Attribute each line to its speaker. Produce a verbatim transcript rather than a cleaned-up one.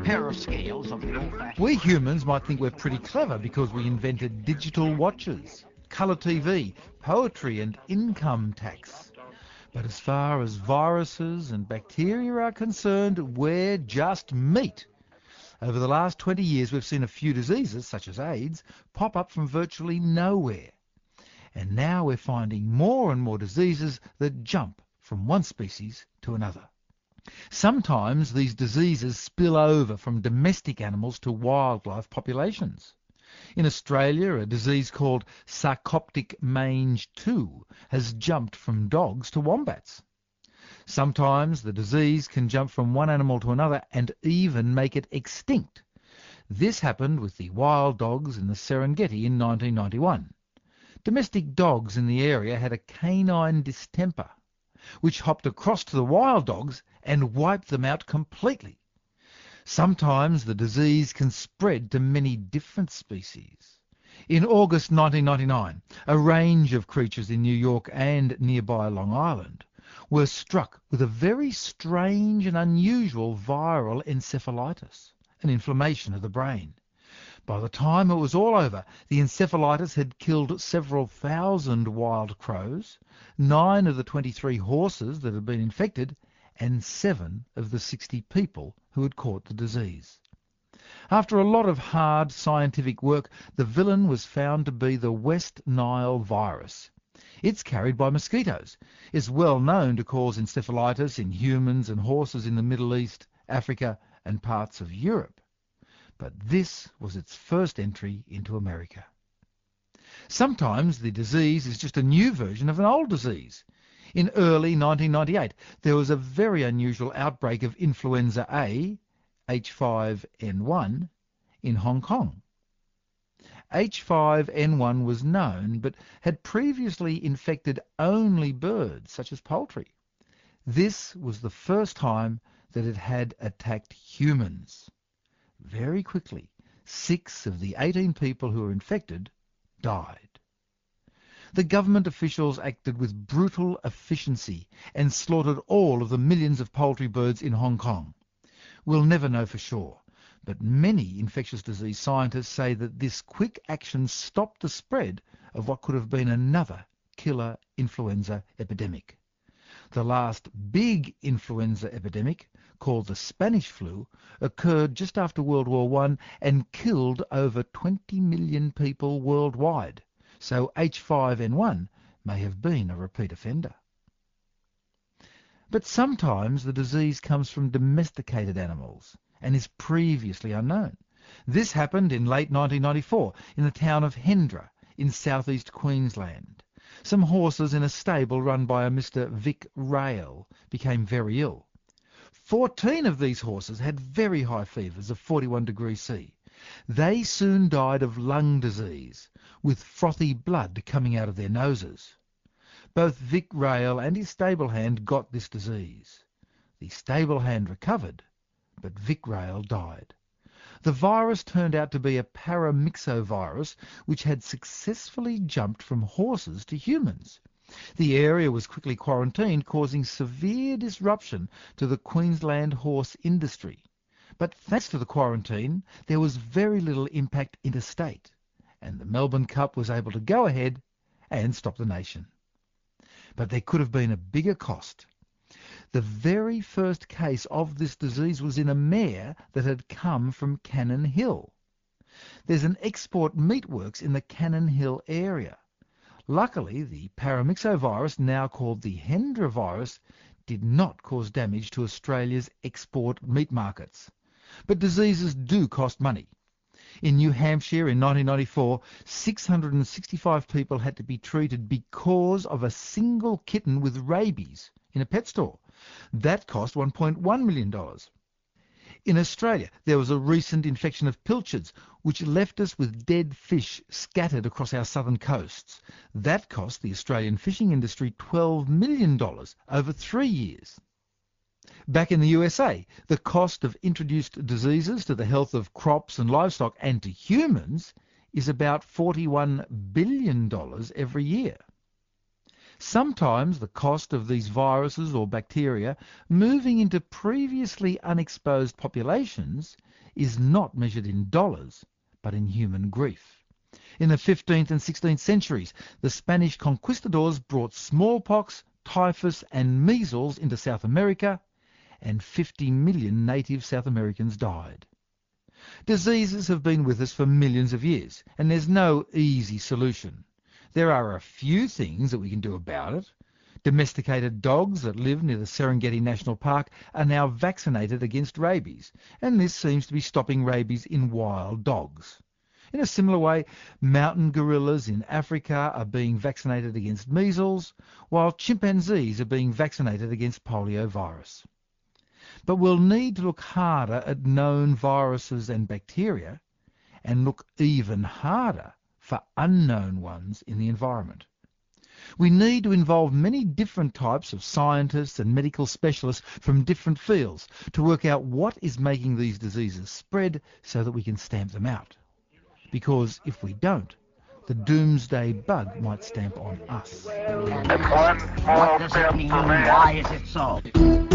Speaker 1: pair of scales of the old-fashioned...
Speaker 2: We humans might think we're pretty clever because we invented digital watches, colour T V, poetry and income tax. But as far as viruses and bacteria are concerned, we're just meat. Over the last twenty years, we've seen a few diseases, such as AIDS, pop up from virtually nowhere. And now we're finding more and more diseases that jump from one species to another. Sometimes these diseases spill over from domestic animals to wildlife populations. In Australia, a disease called sarcoptic mange two has jumped from dogs to wombats. Sometimes the disease can jump from one animal to another and even make it extinct. This happened with the wild dogs in the Serengeti in nineteen ninety-one. Domestic dogs in the area had a canine distemper, which hopped across to the wild dogs and wiped them out completely. Sometimes the disease can spread to many different species. In August nineteen ninety-nine, a range of creatures in New York and nearby Long Island were struck with a very strange and unusual viral encephalitis, an inflammation of the brain. By the time it was all over, the encephalitis had killed several thousand wild crows, nine of the twenty-three horses that had been infected, and seven of the sixty people who had caught the disease. After a lot of hard scientific work, the villain was found to be the West Nile virus. It's carried by mosquitoes. It's well known to cause encephalitis in humans and horses in the Middle East, Africa, and parts of Europe. But this was its first entry into America. Sometimes the disease is just a new version of an old disease. In early nineteen ninety-eight, there was a very unusual outbreak of influenza A, H five N one, in Hong Kong. H five N one was known, but had previously infected only birds, such as poultry. This was the first time that it had attacked humans. Very quickly, six of the eighteen people who were infected died. The government officials acted with brutal efficiency and slaughtered all of the millions of poultry birds in Hong Kong. We'll never know for sure, but many infectious disease scientists say that this quick action stopped the spread of what could have been another killer influenza epidemic. The last big influenza epidemic, called the Spanish flu, occurred just after World War One and killed over twenty million people worldwide. So H five N one may have been a repeat offender. But sometimes the disease comes from domesticated animals and is previously unknown. This happened in late nineteen ninety-four in the town of Hendra in southeast Queensland. Some horses in a stable run by a Mister Vic Rail became very ill. Fourteen of these horses had very high fevers of forty-one degrees C. They soon died of lung disease, with frothy blood coming out of their noses. Both Vic Rail and his stable hand got this disease. The stable hand recovered, but Vic Rail died. The virus turned out to be a paramyxovirus, which had successfully jumped from horses to humans. The area was quickly quarantined, causing severe disruption to the Queensland horse industry. But thanks to the quarantine, there was very little impact interstate, and the Melbourne Cup was able to go ahead and stop the nation. But there could have been a bigger cost. The very first case of this disease was in a mare that had come from Cannon Hill. There's an export meatworks in the Cannon Hill area. Luckily, the paramyxovirus, now called the Hendra virus, did not cause damage to Australia's export meat markets. But diseases do cost money. In New Hampshire in nineteen ninety-four, six hundred sixty-five people had to be treated because of a single kitten with rabies in a pet store. That cost one point one million dollars. In Australia, there was a recent infection of pilchards, which left us with dead fish scattered across our southern coasts. That cost the Australian fishing industry twelve million dollars over three years. Back in the U S A, the cost of introduced diseases to the health of crops and livestock and to humans is about forty-one billion dollars every year. Sometimes the cost of these viruses or bacteria moving into previously unexposed populations is not measured in dollars, but in human grief. In the fifteenth and sixteenth centuries, the Spanish conquistadors brought smallpox, typhus and measles into South America, and fifty million native South Americans died. Diseases have been with us for millions of years, and there's no easy solution. There are a few things that we can do about it. Domesticated dogs that live near the Serengeti National Park are now vaccinated against rabies, and this seems to be stopping rabies in wild dogs. In a similar way, mountain gorillas in Africa are being vaccinated against measles, while chimpanzees are being vaccinated against poliovirus. But we'll need to look harder at known viruses and bacteria, and look even harder for unknown ones in the environment. We need to involve many different types of scientists and medical specialists from different fields to work out what is making these diseases spread so that we can stamp them out. Because if we don't, the doomsday bug might stamp on us.
Speaker 1: What does it mean? Why is it so?